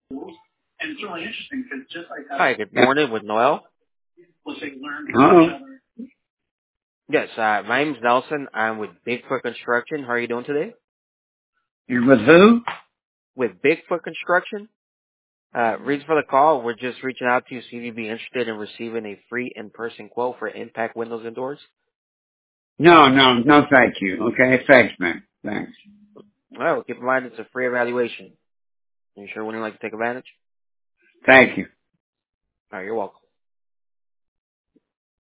Hi, good morning with Noel. Hello? Yes, my name's Nelson. I'm with Bigfoot Construction. How are you doing today? You're with who? With Bigfoot Construction? Reason for the call, we're just reaching out to you, see if you'd be interested in receiving a free in-person quote for impact windows and doors. No, thank you. Okay, thanks, man. Thanks. Well, keep in mind it's a free evaluation. Are you sure wouldn't like to take advantage? Thank you. All right, you're welcome.